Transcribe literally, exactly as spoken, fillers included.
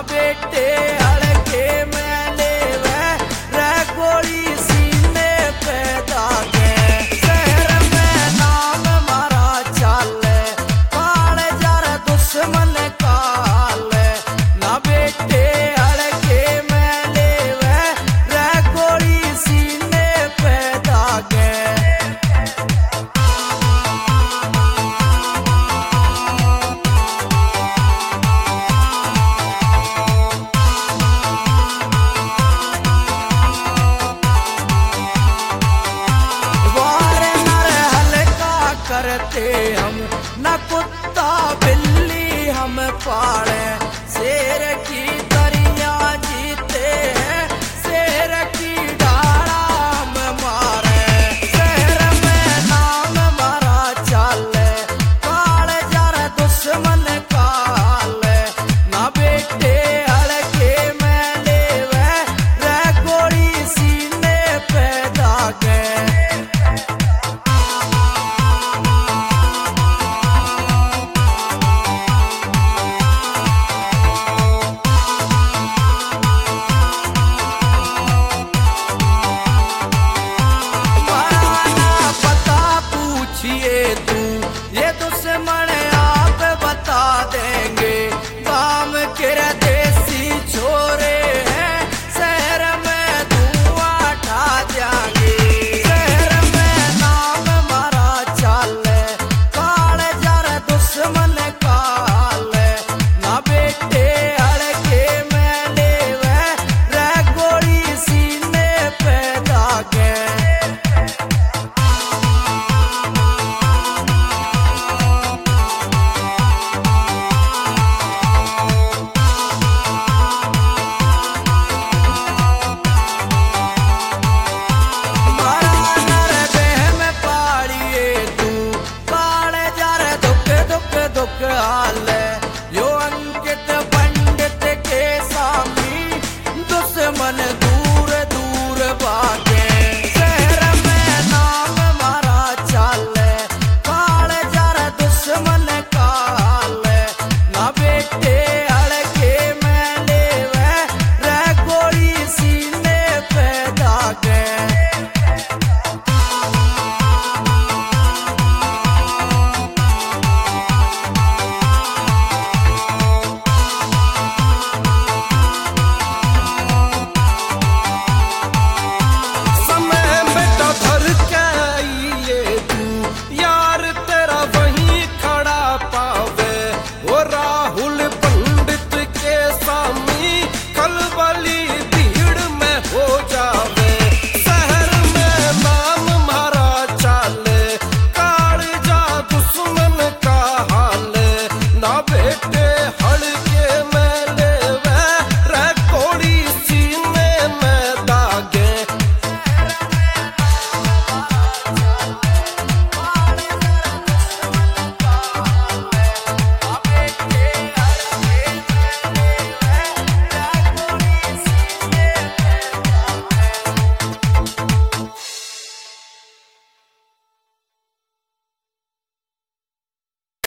बेटे हड़के में लेवे रे गोली सीने पे दागे। शहर में नाम मारा चाले काल जार दुश्मन काल ना बेटे हड़के में लेवे रे गोली सीने पे दागे। करते हम न कुत्ता बिल्ली हम पाले शेर की दरिया जीते हैं शेर की डाला हम मारे। शहर में नाम मारा चाले काल जार दुश्मन काल ना बेटे हड़के में लेवे रे गोली सीने पे दागे। तू ये दुश्मन आप बता देंगे गाम के